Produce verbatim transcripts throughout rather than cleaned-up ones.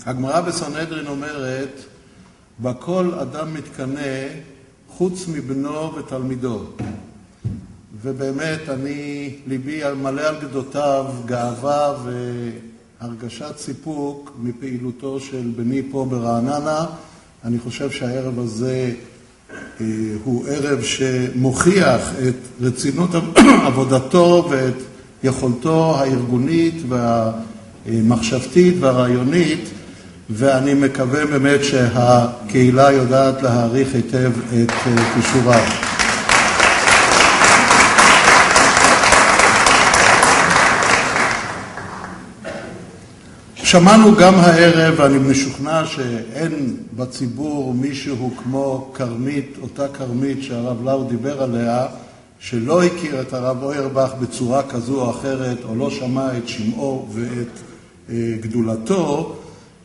הגמרא בסנהדרין אומרת, בכל אדם מתקנא חוץ מבנו ותלמידו. ובאמת אני, ליבי מלא על גדותיו, גאווה והרגשת סיפוק מפעילותו של בני פה ברעננה. אני חושב שהערב הזה אה, הוא ערב שמוכיח את רצינות עבודתו ואת יכולתו הארגונית והמחשבתית והרעיונית, ואני מקווה באמת שהקהילה יודעת להעריך היטב את כישוריו. שמענו גם הערב, ואני משוכנע שאין בציבור מישהו כמו קרמית, אותה קרמית שהרב לאו דיבר עליה, שלא הכיר את הרב אוירבך בצורה כזו או אחרת, או לא שמע את שמעו ואת אה, גדולתו,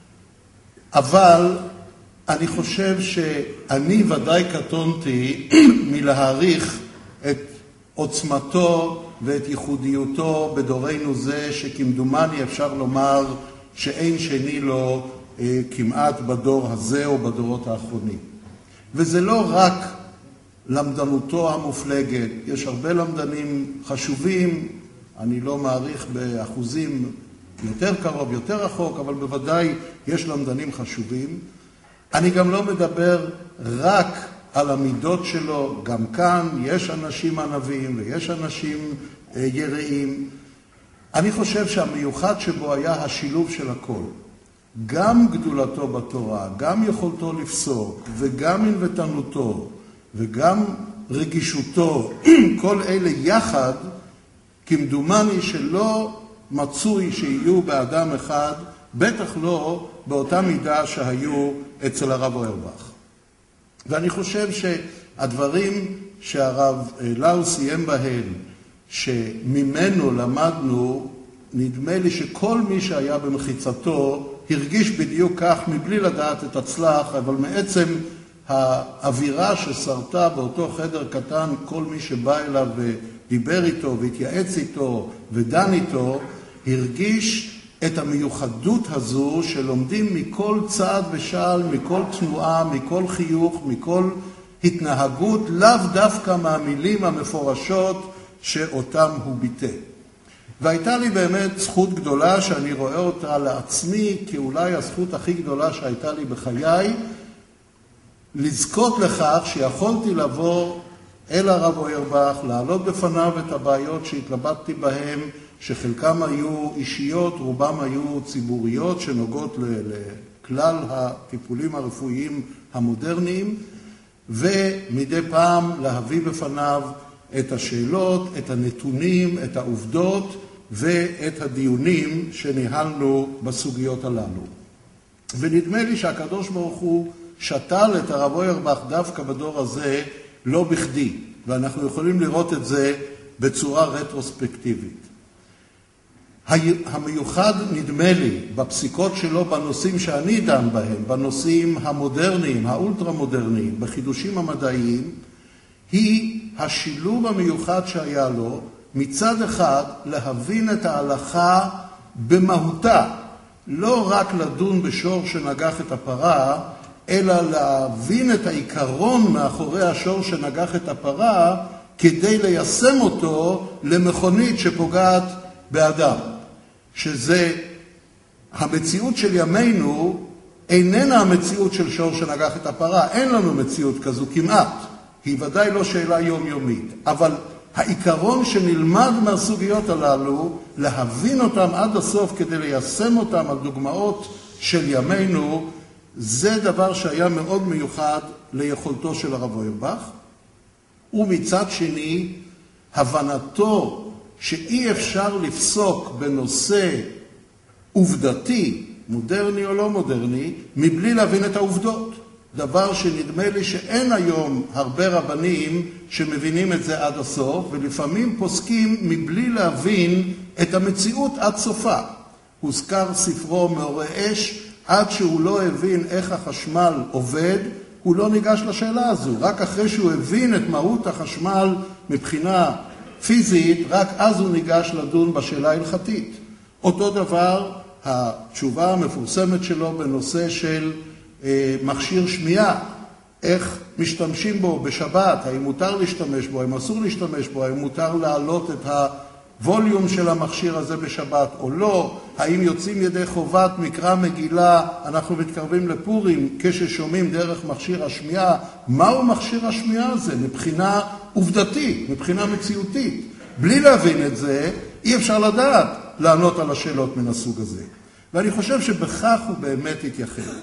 אבל אני חושב שאני ודאי קטונתי מלהעריך את עוצמתו ואת ייחודיותו בדורנו זה, שכמדומני אפשר לומר שאין שני לו אה, כמעט בדור הזה או בדורות האחרונים. וזה לא רק למדנותו המופלגת, יש הרבה למדנים חשובים, אני לא מעריך באחוזים יותר קרוב, יותר רחוק, אבל בוודאי יש למדנים חשובים. אני גם לא מדבר רק על המידות שלו, גם כאן יש אנשים ענבים ויש אנשים אה, יראים. אני חושב שהמיוחד שבו היה השילוב של הכל. גם גדולתו בתורה, גם יכולתו לפסוק, וגם ענוותנותו, וגם רגישותו, כל אלה יחד, כמדומני שלא מצוי שיהיו באדם אחד, בטח לא באותה מידה שהיו אצל הרב אוירבך. ואני חושב שהדברים שהרב לאו סיים בהם, שממנו למדנו, נדמה לי שכל מי שהיה במחיצתו הרגיש בדיוק כך, מבלי לדעת את הצלח, אבל מעצם האווירה ששרתה באותו חדר קטן, כל מי שבא אליו ודיבר איתו והתייעץ איתו ודן איתו, הרגיש את המיוחדות הזו שלומדים מכל צעד ושעל, מכל תנועה, מכל חיוך, מכל התנהגות, לאו דווקא מהמילים המפורשות שאותם הוא ביטא. והייתה לי באמת זכות גדולה שאני רואה אותה לעצמי כאולי הזכות הכי גדולה שהייתה לי בחיי, לזכות לכך שיכולתי לבוא אל הרב אוירבך, להעלות בפניו את הבעיות שהתלבטתי בהן, שחלקם היו אישיות, רובם היו ציבוריות, שנוגעות לכלל הטיפולים הרפואיים המודרניים, ומדי פעם להביא בפניו את השאלות, את הנתונים, את העובדות ואת הדיונים שניהלנו בסוגיות הללו. ונדמה לי שהקדוש ברוך הוא שתל את הרב אוירבך דווקא בדור הזה לא בכדי, ואנחנו יכולים לראות את זה בצורה רטרוספקטיבית. המיוחד נדמה לי בפסיקות שלו בנושאים שאני דן בהם, בנושאים המודרניים, האולטרה-מודרניים, בחידושים המדעיים, היא השילוב המיוחד שהיה לו, מצד אחד להבין את ההלכה במהותה, לא רק לדון בשור שנגח את הפרה, אלא להבין את העיקרון מאחורי השור שנגח את הפרה, כדי ליישם אותו למכונית שפוגעת באדם. שזה המציאות של ימינו איננה המציאות של שור שנגח את הפרה, אין לנו מציאות כזו כמעט. היא ודאי לא שאלה יומיומית, אבל העיקרון שנלמד מהסוגיות הללו, להבין אותם עד הסוף כדי ליישם אותם על דוגמאות של ימינו, זה דבר שהיה מאוד מיוחד ליכולתו של הרב אוירבך, ומצד שני, הבנתו שאי אפשר לפסוק בנושא עובדתי, מודרני או לא מודרני, מבלי להבין את העובדות. דבר שנדמה לי שאין היום הרבה רבנים שמבינים את זה עד הסוף, ולפעמים פוסקים מבלי להבין את המציאות עד סופה. הוזכר ספרו מאורי אש, עד שהוא לא הבין איך החשמל עובד, הוא לא ניגש לשאלה הזו. רק אחרי שהוא הבין את מהות החשמל מבחינה פיזית, רק אז הוא ניגש לדון בשאלה ההלכתית. אותו דבר התשובה המפורסמת שלו בנושא של אה, מכשיר שמיעה, איך משתמשים בו בשבת, האם מותר להשתמש בו, האם אסור להשתמש בו, האם מותר להעלות את הווליום של המכשיר הזה בשבת או לא, האם יוצאים ידי חובת מקרא מגילה, אנחנו מתקרבים לפורים כששומעים דרך מכשיר השמיעה, מהו מכשיר השמיעה הזה מבחינה עובדתית, מבחינה מציאותית. בלי להבין את זה, אי אפשר לדעת לענות על השאלות מן הסוג הזה. ואני חושב שבכך הוא באמת התייחד.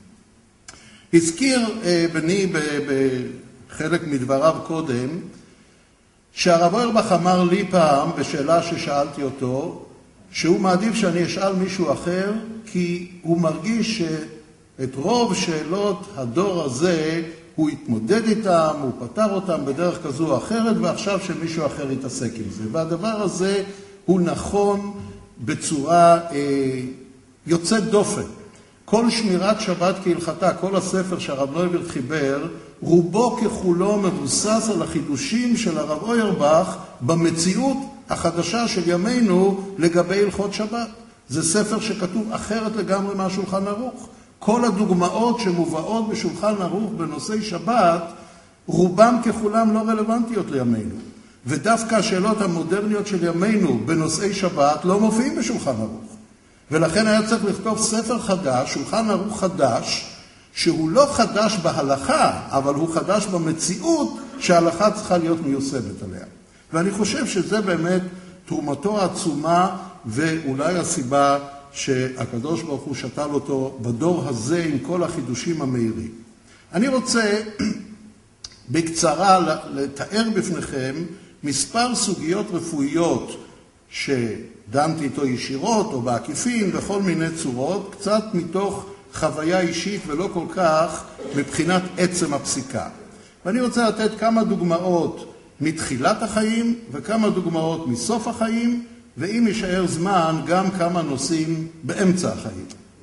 הזכיר בני בחלק מדבריו קודם, שהרב אוירבך אמר לי פעם, בשאלה ששאלתי אותו, שהוא מעדיף שאני אשאל מישהו אחר, כי הוא מרגיש שאת רוב שאלות הדור הזה, הוא התמודד איתם, הוא פתר אותם בדרך כזו או אחרת, ועכשיו שמישהו אחר יתעסק עם זה. והדבר הזה הוא נכון בצורה אה, יוצאת דופן. כל שמירת שבת כהלכתה, כל הספר שהרב נויברד חיבר, רובו ככולו מבוסס על החידושים של הרב אוירבך במציאות החדשה של ימינו לגבי הלכות שבת. זה ספר שכתוב אחרת לגמרי מהשולחן ערוך. כל הדוגמאות שמובאות בשולחן ערוך בנושאי שבת, רובם ככולם לא רלוונטיות לימינו. ודווקא השאלות המודרניות של ימינו בנושאי שבת לא מופיעים בשולחן ערוך. ולכן היה צריך לכתוב ספר חדש, שולחן ערוך חדש, שהוא לא חדש בהלכה, אבל הוא חדש במציאות שההלכה צריכה להיות מיוסדת עליה. ואני חושב שזה באמת תרומתו העצומה, ואולי הסיבה שהקדוש ברוך הוא שתל אותו בדור הזה עם כל החידושים המהירים. אני רוצה בקצרה לתאר בפניכם מספר סוגיות רפואיות שדנתי איתו ישירות או בעקיפין בכל מיני צורות, קצת מתוך חוויה אישית ולא כל כך מבחינת עצם הפסיקה. ואני רוצה לתת כמה דוגמאות מתחילת החיים וכמה דוגמאות מסוף החיים, ואם יישאר זמן גם כמה נושאים באמצע החיים.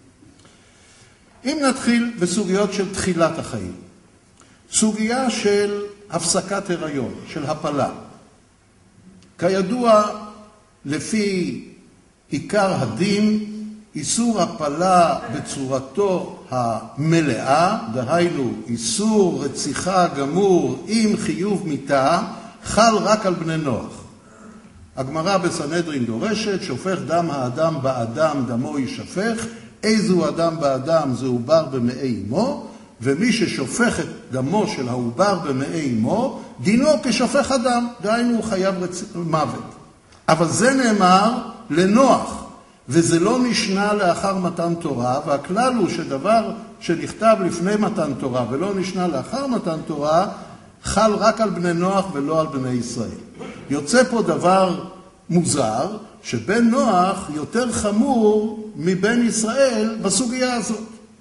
אם נתחיל בסוגיות של תחילת החיים, סוגיה של הפסקת הריון, של הפלה. כידוע, לפי עיקר הדין, איסור הפלה בצורתו המלאה, דהיינו איסור רציחה גמור עם חיוב מיתה, חל רק על בני נוח. הגמרא בסנהדרין דורשת, שופך דם האדם באדם דמו יישפך, איזו אדם באדם זה עובר במאי אמו, ומי ששופך את דמו של העובר במאי אמו, דינו כשופך אדם, דהיינו הוא חייב רצ... מוות. אבל זה נאמר לנוח, וזה לא נשנה לאחר מתן תורה, והכלל הוא שדבר שנכתב לפני מתן תורה ולא נשנה לאחר מתן תורה, חל רק על בני נוח ולא על בני ישראל. יוצא פה דבר מוזר, שבן נוח יותר חמור מבן ישראל בסוגיה הזאת.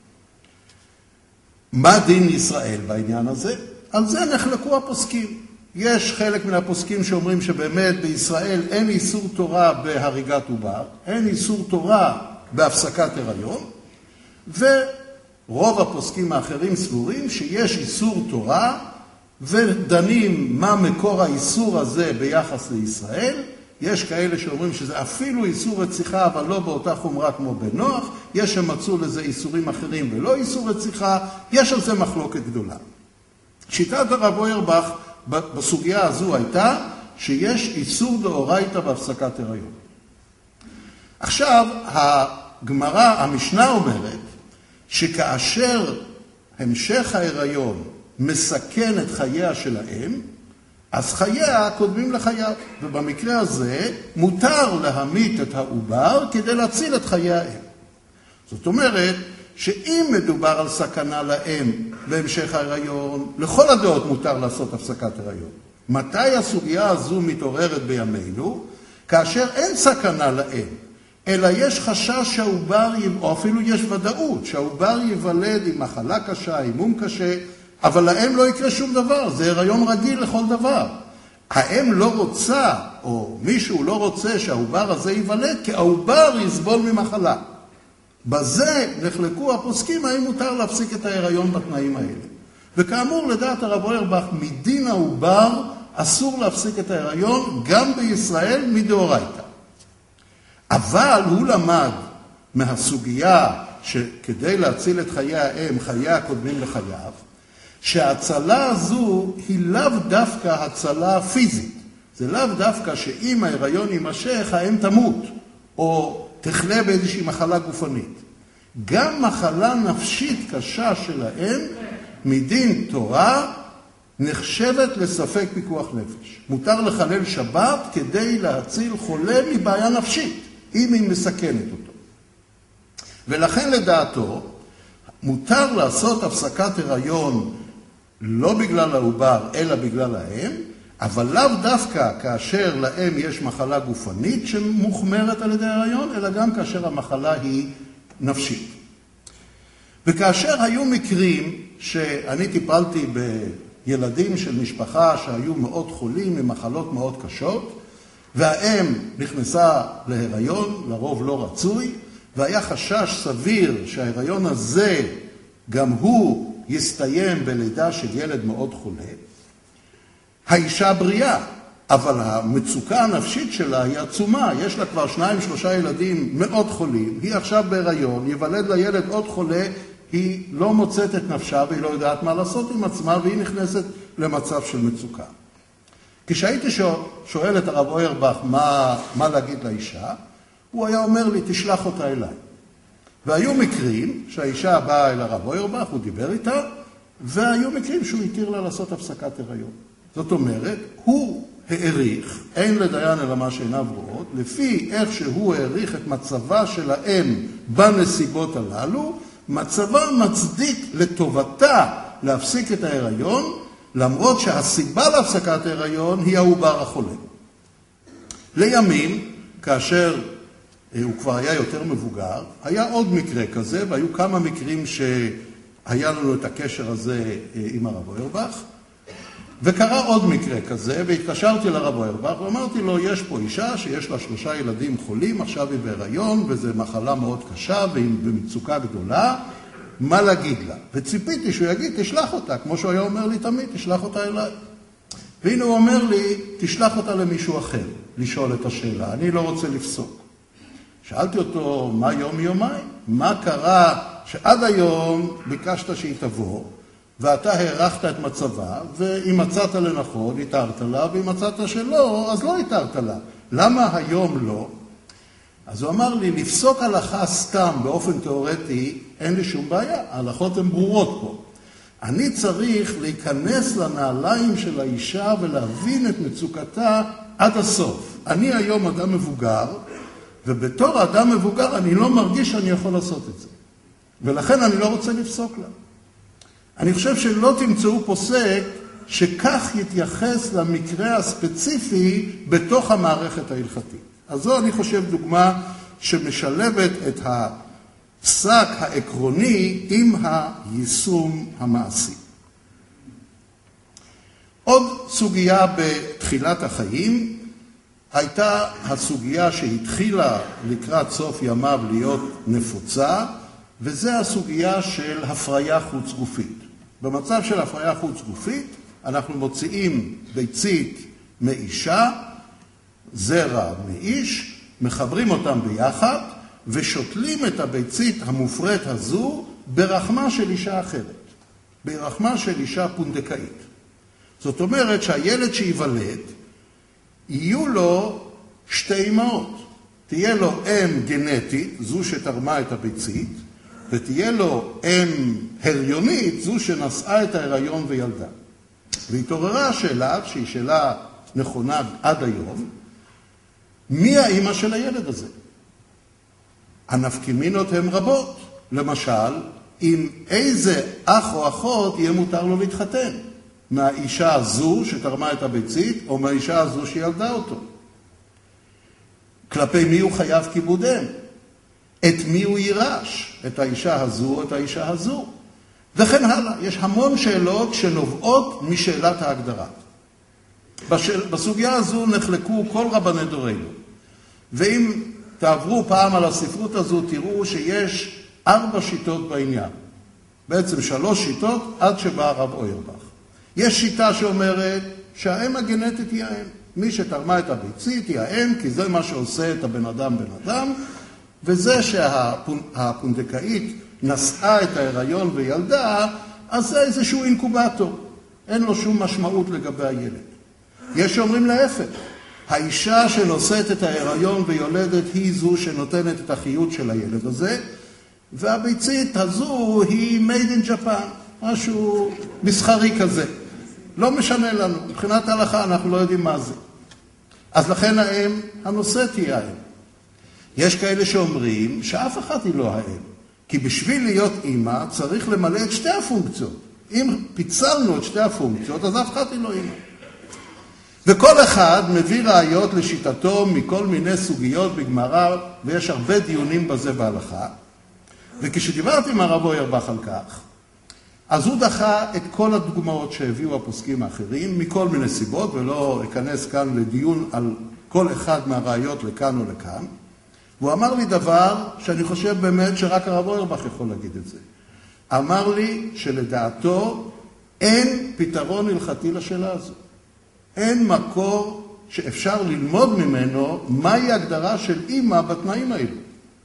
מה דין ישראל בעניין הזה? על זה נחלקו הפוסקים. יש חלק מן הפוסקים שאומרים שבאמת בישראל אין איסור תורה בהריגת עובר, אין איסור תורה בהפסקת הריון, ורוב הפוסקים האחרים סבורים שיש איסור תורה, ודנים מה מקור האיסור הזה ביחס לישראל. יש כאלה שאומרים שזה אפילו איסור רציחה, אבל לא באותה חומרה כמו בנוח. יש שמצאו לזה איסורים אחרים ולא איסור רציחה. יש על זה מחלוקת גדולה. שיטת הרב אוירבך בסוגיה הזו הייתה שיש איסור דאורייתא בהפסקת הריון. עכשיו, הגמרא, המשנה אומרת שכאשר המשך ההיריון מסכן את חייה של האם, אז חייה קודמים לחייו, ובמקרה הזה מותר להמית את העובר כדי להציל את חיי האם. זאת אומרת שאם מדובר על סכנה לאם בהמשך ההיריון, לכל הדעות מותר לעשות הפסקת הריון. מתי הסוגיה הזו מתעוררת בימינו? כאשר אין סכנה לאם, אלא יש חשש שהעובר, או אפילו יש ודאות, שהעובר ייוולד עם מחלה קשה, עם מום קשה, אבל לאם לא יקרה שום דבר, זה הריון רגיל לכל דבר. האם לא רוצה, או מישהו לא רוצה שהעובר הזה ייוולד, כי העובר יסבול ממחלה. בזה נחלקו הפוסקים, האם מותר להפסיק את ההיריון בתנאים האלה. וכאמור, לדעת הרב אוירבך, מדין העובר אסור להפסיק את ההיריון, גם בישראל מדאורייתא. אבל הוא למד מהסוגיה שכדי להציל את חיי האם, חיי הקודמים לחייו, שההצלה הזו היא לאו דווקא הצלה פיזית. זה לאו דווקא שאם ההיריון יימשך, האם תמות, או תחלה באיזושהי מחלה גופנית. גם מחלה נפשית קשה של האם, מדין תורה, נחשבת לספק פיקוח נפש. מותר לחלל שבת כדי להציל חולה מבעיה נפשית, אם היא מסכנת אותו. ולכן לדעתו, מותר לעשות הפסקת הריון לא בגלל העובר, אלא בגלל האם, אבל לאו דווקא כאשר לאם יש מחלה גופנית שמוחמרת על ידי הריון, אלא גם כאשר המחלה היא נפשית. וכאשר היו מקרים שאני טיפלתי בילדים של משפחה שהיו מאוד חולים ממחלות מאוד קשות, והאם נכנסה להיריון, לרוב לא רצוי, והיה חשש סביר שההיריון הזה גם הוא יסתיים בלידה של ילד מאוד חולה, האישה בריאה, אבל המצוקה הנפשית שלה היא עצומה, יש לה כבר שניים, שלושה ילדים מאוד חולים, היא עכשיו בהיריון, יוולד לילד עוד חולה, היא לא מוצאת את נפשה והיא לא יודעת מה לעשות עם עצמה, והיא נכנסת למצב של מצוקה. כשהייתי שואל את הרב אוירבך מה, מה להגיד לאישה, הוא היה אומר לי, תשלח אותה אליי. והיו מקרים שהאישה באה אל הרב אוירבך, הוא דיבר איתה, והיו מקרים שהוא התיר לה לעשות הפסקת הריון. זאת אומרת, הוא העריך, אין לדיין אלא מה שעיניו רואות, לפי איך שהוא העריך את מצבה של האם בנסיבות הללו, מצבה מצדיק לטובתה להפסיק את ההיריון, למרות שהסיבה להפסקת ההיריון היא העובר החולה. לימים, כאשר הוא כבר היה יותר מבוגר, היה עוד מקרה כזה, והיו כמה מקרים שהיה לנו את הקשר הזה עם הרב אוירבך, וקרה עוד מקרה כזה, והתקשרתי לרב אוירבך, ואמרתי לו, יש פה אישה שיש לה שלושה ילדים חולים, עכשיו היא בהיריון, וזו מחלה מאוד קשה, והיא במצוקה גדולה, מה להגיד לה? וציפיתי שהוא יגיד, תשלח אותה, כמו שהוא היה אומר לי תמיד, תשלח אותה אליי. והנה הוא אומר לי, תשלח אותה למישהו אחר, לשאול את השאלה, אני לא רוצה לפסוק. שאלתי אותו, מה יום יומיים? מה קרה שעד היום ביקשת שהיא תבוא, ואתה הערכת את מצבה, ואם מצאת לנכון, התארת לה, ואם מצאת שלא, אז לא התארת לה. למה היום לא? אז הוא אמר לי, לפסוק הלכה סתם באופן תיאורטי, אין לי שום בעיה, ההלכות הן ברורות פה. אני צריך להיכנס לנעליים של האישה ולהבין את מצוקתה עד הסוף. אני היום אדם מבוגר, ובתור אדם מבוגר אני לא מרגיש שאני יכול לעשות את זה. ולכן אני לא רוצה לפסוק לה. אני חושב שלא תמצאו פוסק שכך יתייחס למקרה הספציפי בתוך המערכת ההלכתית. אז זו אני חושב דוגמה שמשלבת את הפסק העקרוני עם היישום המעשי. עוד סוגיה בתחילת החיים הייתה הסוגיה שהתחילה לקראת סוף ימיו להיות נפוצה, וזה הסוגיה של הפריה חוץ גופית. במצב של הפריה חוץ גופית אנחנו מוציאים ביצית מאישה, זרע מאיש, מחברים אותם ביחד ושותלים את הביצית המופרית הזו ברחמה של אישה אחרת, ברחמה של אישה פונדקאית. זאת אומרת שהילד שיוולד יהיו לו שתי אמהות. תהיה לו אם גנטית, זו שתרמה את הביצית, ותהיה לו אם הריונית, זו שנשאה את ההיריון וילדה. והתעוררה השאלה, שהיא שאלה נכונה עד היום, מי האמא של הילד הזה? הנפקמינות הן רבות. למשל, עם איזה אח או אחות יהיה מותר לו להתחתן? מהאישה הזו שתרמה את הביצית, או מהאישה הזו שילדה אותו? כלפי מי הוא חייב כיבוד אם? את מי הוא יירש? את האישה הזו או את האישה הזו? וכן הלאה. יש המון שאלות שנובעות משאלת ההגדרה. בשאל... בסוגיה הזו נחלקו כל רבני דורנו. ואם תעברו פעם על הספרות הזו, תראו שיש ארבע שיטות בעניין. בעצם שלוש שיטות עד שבא הרב אוירבך. יש שיטה שאומרת שהאם הגנטית היא האם. מי שתרמה את הביצית היא האם, כי זה מה שעושה את הבן אדם בן אדם, וזה שהפונדקאית נשאה את ההיריון וילדה, אז זה איזשהו אינקובטור. אין לו שום משמעות לגבי הילד. יש שאומרים להפך. האישה שנושאת את ההיריון ויולדת היא זו שנותנת את החיות של הילד הזה, והביצית הזו היא made in Japan, משהו מסחרי כזה. לא משנה לנו, מבחינת ההלכה אנחנו לא יודעים מה זה. אז לכן האם הנושאת היא האם. יש כאלה שאומרים שאף אחת היא לא האם, כי בשביל להיות אימא צריך למלא את שתי הפונקציות. אם פיצלנו את שתי הפונקציות, אז אף אחת היא לא אימא. וכל אחד מביא ראיות לשיטתו מכל מיני סוגיות בגמרא, ויש הרבה דיונים בזה בהלכה. וכשדיברתי עם הרב אוירבך על כך, אז הוא דחה את כל הדוגמאות שהביאו הפוסקים האחרים, מכל מיני סיבות, ולא אכנס כאן לדיון על כל אחד מהראיות לכאן או לכאן. והוא אמר לי דבר שאני חושב באמת שרק הרב אוירבך יכול להגיד את זה. אמר לי שלדעתו אין פתרון הלכתי לשאלה הזו. אין מקור שאפשר ללמוד ממנו מהי הגדרה של אימא בתנאים האלו.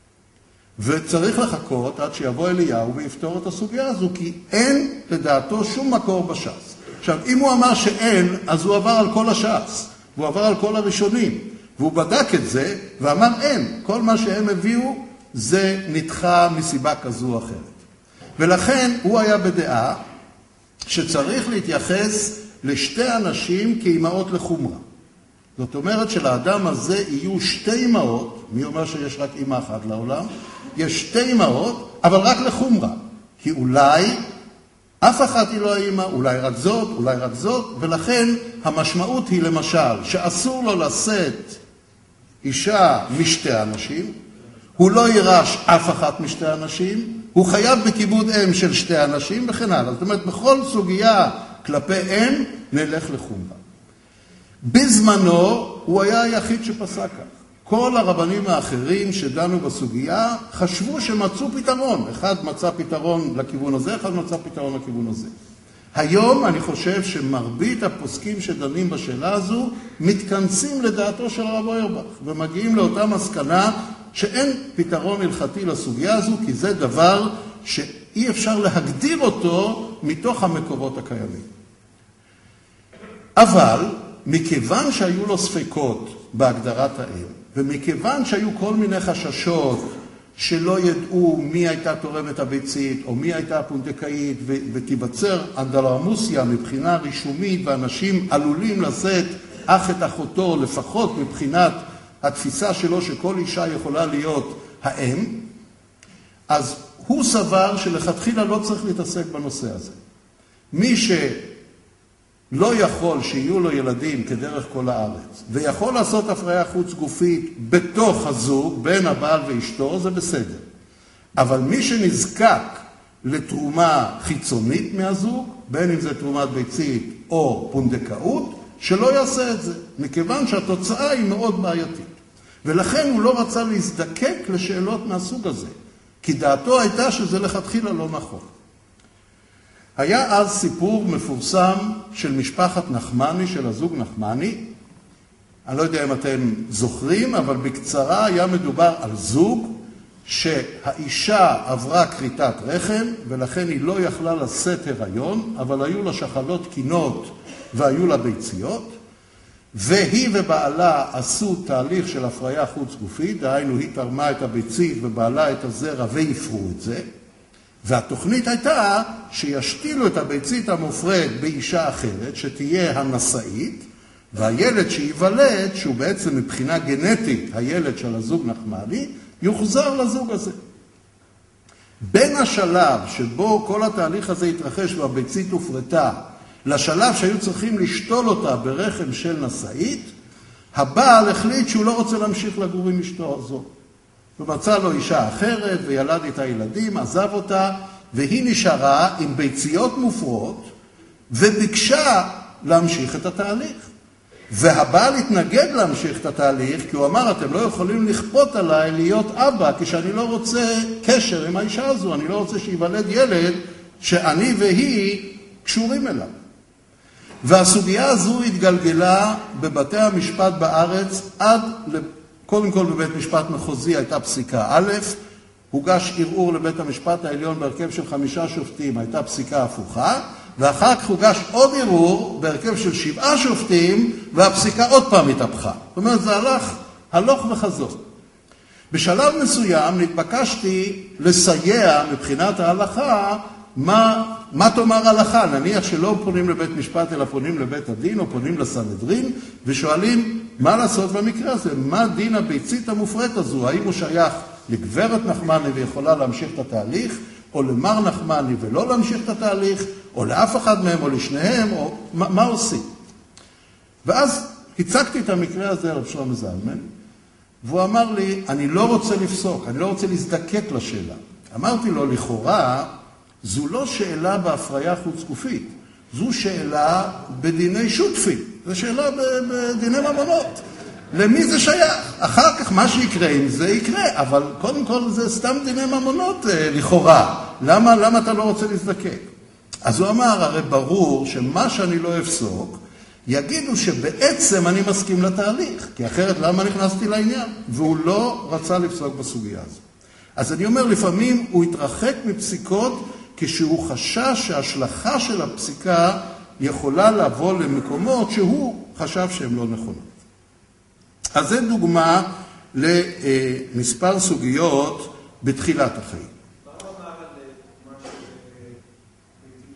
וצריך לחכות עד שיבוא אליהו ויפתור את הסוגיה הזו, כי אין לדעתו שום מקור בש"ס. עכשיו, אם הוא אמר שאין, אז הוא עבר על כל הש"ס, והוא עבר על כל הראשונים, והוא בדק את זה ואמר אין. כל מה שהם הביאו זה נדחה מסיבה כזו או אחרת. ולכן הוא היה בדעה שצריך להתייחס לשתי אנשים כאימהות לחומרה. זאת אומרת שלאדם הזה יהיו שתי אימהות, מי אומר שיש רק אימא אחת לעולם? יש שתי אימהות, אבל רק לחומרה. כי אולי אף אחת היא לא האימא, אולי רק זאת, אולי רק זאת, ולכן המשמעות היא למשל שאסור לו לשאת אישה משתי אנשים, הוא לא יירש אף אחת משתי אנשים, הוא חייב בכיבוד אם של שתי אנשים וכן הלאה. זאת אומרת, בכל סוגיה כלפי אם נלך לחומרה. בזמנו הוא היה היחיד שפסק כך. כל הרבנים האחרים שדנו בסוגיה חשבו שמצאו פתרון. אחד מצא פתרון לכיוון הזה, אחד מצא פתרון לכיוון הזה. היום אני חושב שמרבית הפוסקים שדנים בשאלה הזו מתכנסים לדעתו של הרב אוירבך ומגיעים לאותה מסקנה שאין פתרון הלכתי לסוגיה הזו, כי זה דבר שאי אפשר להגדיר אותו מתוך המקורות הקיימים. אבל מכיוון שהיו לו ספקות בהגדרת האם, ומכיוון שהיו כל מיני חששות שלא ידעו מי הייתה תורמת הביצית או מי הייתה הפונדקאית, ותיווצר אנדרלמוסיה מבחינה רישומית, ואנשים עלולים לשאת אח את אחותו, לפחות מבחינת התפיסה שלו שכל אישה יכולה להיות האם, אז הוא סבר שלכתחילה לא צריך להתעסק בנושא הזה. מי שלא יכול שיהיו לו ילדים כדרך כל הארץ, ויכול לעשות הפריה חוץ גופית בתוך הזוג, בין הבעל ואשתו, זה בסדר. אבל מי שנזקק לתרומה חיצונית מהזוג, בין אם זה תרומת ביצית או פונדקאות, שלא יעשה את זה, מכיוון שהתוצאה היא מאוד בעייתית. ולכן הוא לא רצה להזדקק לשאלות מהסוג הזה, כי דעתו הייתה שזה לכתחילה לא נכון. היה אז סיפור מפורסם של משפחת נחמני, של הזוג נחמני. אני לא יודע אם אתם זוכרים, אבל בקצרה היה מדובר על זוג שהאישה עברה כריתת רחם, ולכן היא לא יכלה לשאת הריון, אבל היו לה שחלות קינות והיו לה ביציות, והיא ובעלה עשו תהליך של הפריה חוץ גופית, דהיינו היא תרמה את הביצית ובעלה את הזרע ויפרו את זה, והתוכנית הייתה שישתילו את הביצית המופרד באישה אחרת, שתהיה הנשאית, והילד שיוולד, שהוא בעצם מבחינה גנטית הילד של הזוג נחמני, יוחזר לזוג הזה. בין השלב שבו כל התהליך הזה התרחש והביצית הופרטה, לשלב שהיו צריכים לשתול אותה ברחם של נשאית, הבעל החליט שהוא לא רוצה להמשיך לגור עם אשתו הזו. ומצא לו אישה אחרת וילד את הילדים, עזב אותה, והיא נשארה עם ביציות מופרות, וביקשה להמשיך את התהליך. והבעל התנגד להמשיך את התהליך, כי הוא אמר, אתם לא יכולים לכפות עליי להיות אבא, כשאני לא רוצה קשר עם האישה הזו, אני לא רוצה שיוולד ילד שאני והיא קשורים אליו. והסוגיה הזו התגלגלה בבתי המשפט בארץ עד קודם כל בבית משפט מחוזי הייתה פסיקה א', הוגש ערעור לבית המשפט העליון בהרכב של חמישה שופטים, הייתה פסיקה הפוכה, ואחר כך הוגש עוד ערעור בהרכב של שבעה שופטים, והפסיקה עוד פעם התהפכה. זאת אומרת, זה הלך הלוך וחזור. בשלב מסוים נתבקשתי לסייע מבחינת ההלכה, מה, מה תאמר הלכה? נניח שלא פונים לבית משפט, אלא פונים לבית הדין, או פונים לסנהדרין, ושואלים מה לעשות במקרה הזה, מה דין הביצית המופרט הזו, האם הוא שייך לגברת נחמני ויכולה להמשיך את התהליך, או למר נחמני ולא להמשיך את התהליך, או לאף אחד מהם, או לשניהם, או מה, מה עושים? ואז הצגתי את המקרה הזה לרב שלמה זלמן, והוא אמר לי, אני לא רוצה לפסוק, אני לא רוצה להזדקק לשאלה. אמרתי לו, לכאורה, זו לא שאלה בהפריה חוץ גופית, זו שאלה בדיני שותפים, זו שאלה בדיני ממונות. למי זה שייך? אחר כך מה שיקרה עם זה יקרה, אבל קודם כל זה סתם דיני ממונות לכאורה. למה, למה אתה לא רוצה להזדקק? אז הוא אמר, הרי ברור שמה שאני לא אפסוק, יגידו שבעצם אני מסכים לתהליך, כי אחרת למה נכנסתי לעניין? והוא לא רצה לפסוק בסוגיה הזו. אז אני אומר, לפעמים הוא התרחק מפסיקות כשהוא חשש שההשלכה של הפסיקה יכולה לבוא למקומות שהוא חשב שהן לא נכונות. אז זו דוגמה למספר סוגיות בתחילת החיים. מה הוא אמר על מה שביצית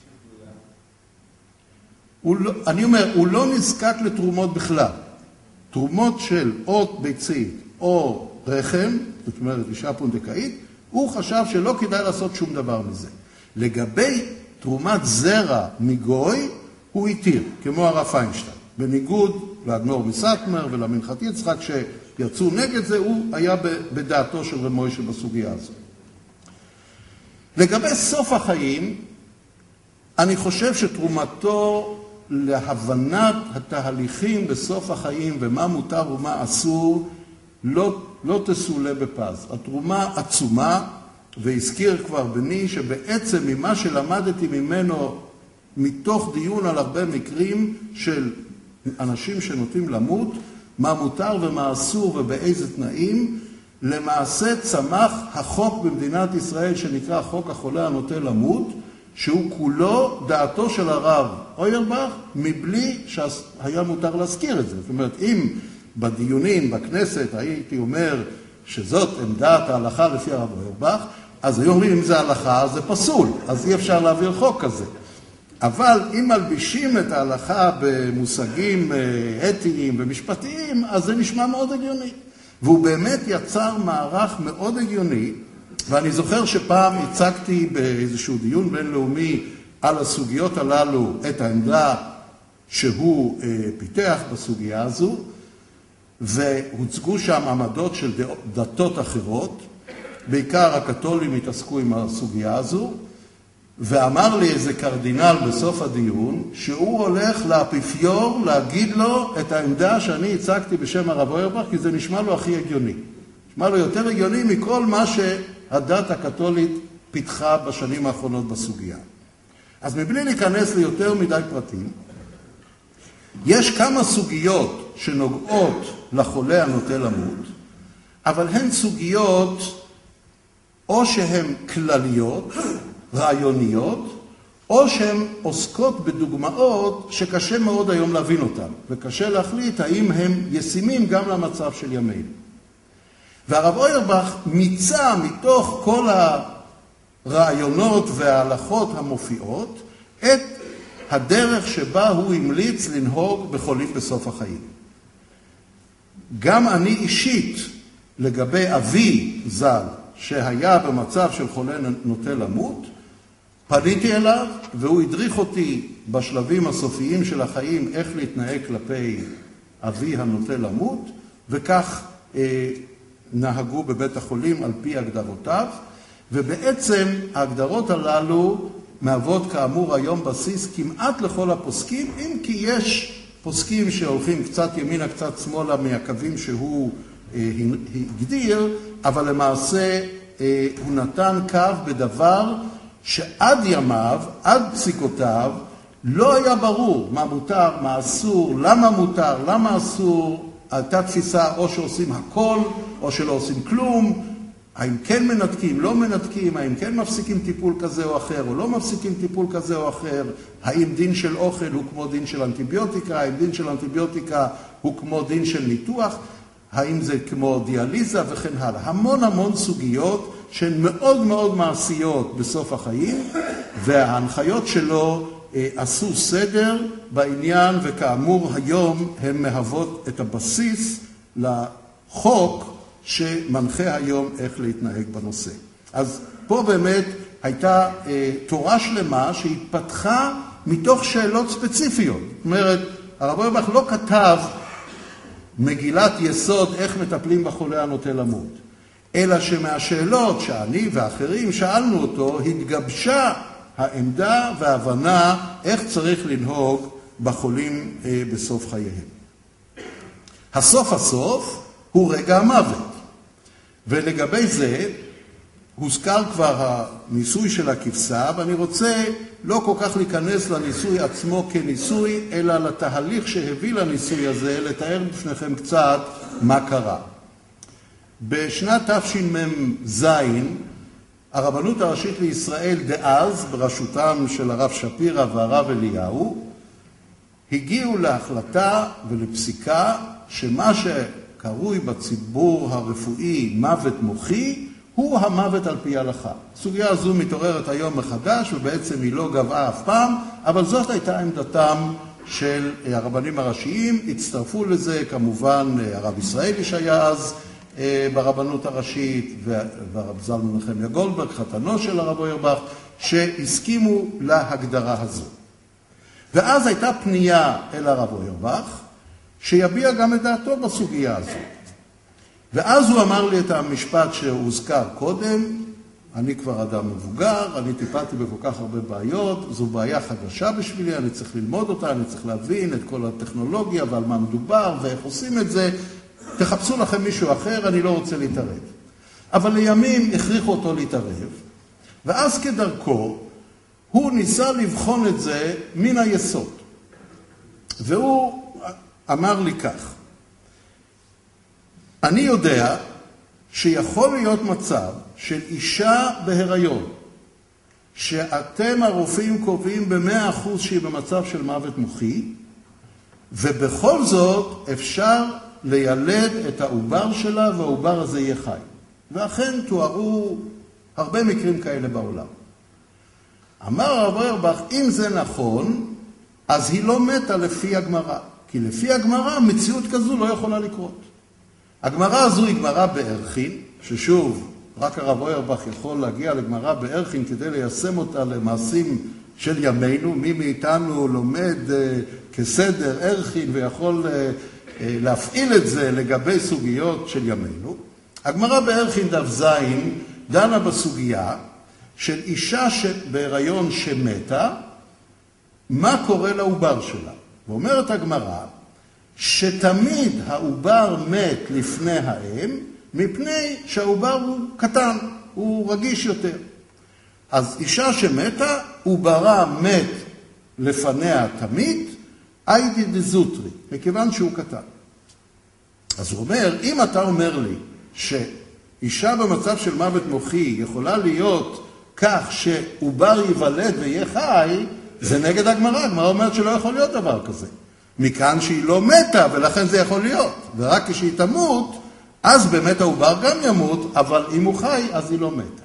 שגויה? אני אומר, הוא לא נזקק לתרומות בכלל. תרומות של או ביצית או רחם, זאת אומרת אישה פונדקאית, הוא חשב שלא כדאי לעשות שום דבר מזה. לגבי תרומת זרע מגוי, הוא התיר, כמו הרב פיינשטיין. בניגוד לאדמו"ר מסאטמר ולמנחת יצחק, שיצאו נגד זה, הוא היה בדעתו של רב מוישה בסוגיה הזו. לגבי סוף החיים, אני חושב שתרומתו להבנת התהליכים בסוף החיים ומה מותר ומה אסור, לא, לא תסולה בפז. התרומה עצומה, והזכיר כבר בני שבעצם ממה שלמדתי ממנו, מתוך דיון על הרבה מקרים של אנשים שנוטים למות, מה מותר ומה אסור ובאיזה תנאים, למעשה צמח החוק במדינת ישראל שנקרא חוק החולה הנוטה למות, שהוא כולו דעתו של הרב אוירבך, מבלי שהיה מותר להזכיר את זה. זאת אומרת, אם בדיונים בכנסת הייתי אומר שזאת עמדת ההלכה לפי הרב אוירבך, אז היו אומרים, אם זה הלכה, זה פסול, אז אי אפשר להעביר חוק כזה. אבל אם מלבישים את ההלכה במושגים אתיים ומשפטיים, אז זה נשמע מאוד הגיוני. והוא באמת יצר מערך מאוד הגיוני, ואני זוכר שפעם הצגתי באיזשהו דיון בינלאומי על הסוגיות הללו את העמדה שהוא פיתח בסוגיה הזו, והוצגו שם עמדות של דתות אחרות, בעיקר הקתולים התעסקו עם הסוגיה הזו, ואמר לי איזה קרדינל בסוף הדיון, שהוא הולך לאפיפיור להגיד לו את העמדה שאני הצגתי בשם הרב אוירבך, כי זה נשמע לו הכי הגיוני. נשמע לו יותר הגיוני מכל מה שהדת הקתולית פיתחה בשנים האחרונות בסוגיה. אז מבלי להיכנס ליותר מדי פרטים, יש כמה סוגיות שנוגעות לחולה הנוטה למות, אבל הן סוגיות או שהן כלליות, רעיוניות, או שהן עוסקות בדוגמאות שקשה מאוד היום להבין אותן, וקשה להחליט האם הם ישימים גם למצב של ימינו. והרב אוירבך מיצה מתוך כל הרעיונות וההלכות המופיעות את הדרך שבה הוא המליץ לנהוג בחולים בסוף החיים. גם אני אישית, לגבי אבי ז"ל, שהיה במצב של חולה נוטה למות, פניתי אליו, והוא הדריך אותי בשלבים הסופיים של החיים איך להתנהג כלפי אבי הנוטה למות, וכך אה, נהגו בבית החולים על פי הגדרותיו, ובעצם ההגדרות הללו מהוות כאמור היום בסיס כמעט לכל הפוסקים, אם כי יש פוסקים שהולכים קצת ימינה, קצת שמאלה מהקווים שהוא אה, הגדיר, אבל למעשה אה, הוא נתן קו בדבר שעד ימיו, עד פסיקותיו, לא היה ברור מה מותר, מה אסור, למה מותר, למה אסור, הייתה תפיסה או שעושים הכל, או שלא עושים כלום, האם כן מנתקים, לא מנתקים, האם כן מפסיקים טיפול כזה או אחר, או לא מפסיקים טיפול כזה או אחר, האם דין של אוכל הוא כמו דין של אנטיביוטיקה, האם דין של אנטיביוטיקה הוא כמו דין של ניתוח, האם זה כמו דיאליזה וכן הלאה. המון המון סוגיות שהן מאוד מאוד מעשיות בסוף החיים, וההנחיות שלו אה, עשו סדר בעניין, וכאמור היום הן מהוות את הבסיס לחוק שמנחה היום איך להתנהג בנושא. אז פה באמת הייתה אה, תורה שלמה שהתפתחה מתוך שאלות ספציפיות. זאת אומרת, הרב אוירבך לא כתב מגילת יסוד איך מטפלים בחולה הנוטה למות, אלא שמהשאלות שאני ואחרים שאלנו אותו, התגבשה העמדה וההבנה איך צריך לנהוג בחולים אה, בסוף חייהם. הסוף הסוף הוא רגע המוות. ולגבי זה הוזכר כבר הניסוי של הכבשה, ואני רוצה לא כל כך להיכנס לניסוי עצמו כניסוי, אלא לתהליך שהביא לניסוי הזה, לתאר בפניכם קצת מה קרה. בשנת תשמ"ז, הרבנות הראשית לישראל דאז, בראשותם של הרב שפירא והרב אליהו, הגיעו להחלטה ולפסיקה שמה שקרוי בציבור הרפואי מוות מוחי, הוא המוות על פי ההלכה. הסוגיה הזו מתעוררת היום מחדש, ובעצם היא לא גבעה אף פעם, אבל זאת הייתה עמדתם של הרבנים הראשיים. הצטרפו לזה כמובן הרב ישראלי שהיה אז ברבנות הראשית, והרב זלמן נחמיה גולדברג, חתנו של הרב אוירבך, שהסכימו להגדרה הזו. ואז הייתה פנייה אל הרב אוירבך, שיביע גם את דעתו בסוגיה הזו. ואז הוא אמר לי את המשפט שהוזכר קודם, אני כבר אדם מבוגר, אני טיפלתי בכל כך הרבה בעיות, זו בעיה חדשה בשבילי, אני צריך ללמוד אותה, אני צריך להבין את כל הטכנולוגיה ועל מה מדובר ואיך עושים את זה, תחפשו לכם מישהו אחר, אני לא רוצה להתערב. אבל לימים הכריחו אותו להתערב, ואז כדרכו הוא ניסה לבחון את זה מן היסוד. והוא אמר לי כך, אני יודע שיכול להיות מצב של אישה בהיריון, שאתם הרופאים קובעים במאה אחוז שהיא במצב של מוות מוחי, ובכל זאת אפשר לילד את העובר שלה והעובר הזה יהיה חי. ואכן תוארו הרבה מקרים כאלה בעולם. אמר הרב אוירבך, אם זה נכון, אז היא לא מתה לפי הגמרא. כי לפי הגמרא, מציאות כזו לא יכולה לקרות. הגמרא הזו היא גמרא בערכין, ששוב, רק הרב אוירבך יכול להגיע לגמרא בערכין כדי ליישם אותה למעשים של ימינו. מי מאיתנו לומד uh, כסדר ערכין ויכול uh, uh, להפעיל את זה לגבי סוגיות של ימינו. הגמרא בערכין דף זין דנה בסוגיה של אישה בהיריון שמתה, מה קורה לעובר שלה. ואומרת הגמרא, שתמיד העובר מת לפני האם, מפני שהעובר הוא קטן, הוא רגיש יותר. אז אישה שמתה, עוברה מת לפניה תמיד, איידי דזוטרי, מכיוון שהוא קטן. אז הוא אומר, אם אתה אומר לי שאישה במצב של מוות מוחי יכולה להיות כך שעובר ייוולד ויהיה חי, זה נגד הגמרא. הגמרא אומרת שלא יכול להיות דבר כזה. מכאן שהיא לא מתה, ולכן זה יכול להיות. ורק כשהיא תמות, אז באמת העובר גם ימות, אבל אם הוא חי, אז היא לא מתה.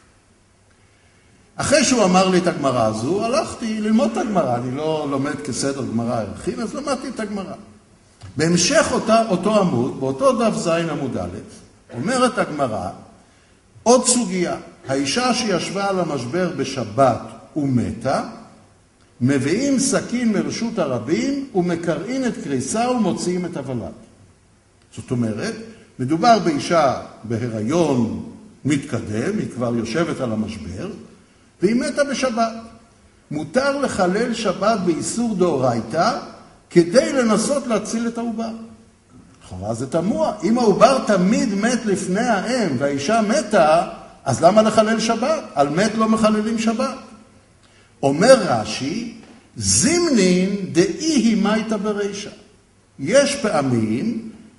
אחרי שהוא אמר לי את הגמרא הזו, הלכתי ללמוד את הגמרא. אני לא לומד כסדר גמרא ערכין, אז למדתי את הגמרא. בהמשך אותה, אותו עמוד, באותו דף זין עמוד א', אומרת הגמרא, עוד סוגיה, האישה שישבה על המשבר בשבת ומתה, מביאים סכין מרשות הרבים ומקרעין את קריסה ומוציאים את הוולד. זאת אומרת, מדובר באישה בהיריון מתקדם, היא כבר יושבת על המשבר, והיא מתה בשבת. מותר לחלל שבת באיסור דאורייתא כדי לנסות להציל את העובר. לכאורה זה תמוה. אם העובר תמיד מת לפני האם והאישה מתה, אז למה לחלל שבת? על מת לא מחללים שבת. אומר רש"י, זימנין דאי היא מייתא ברישא. יש פעמים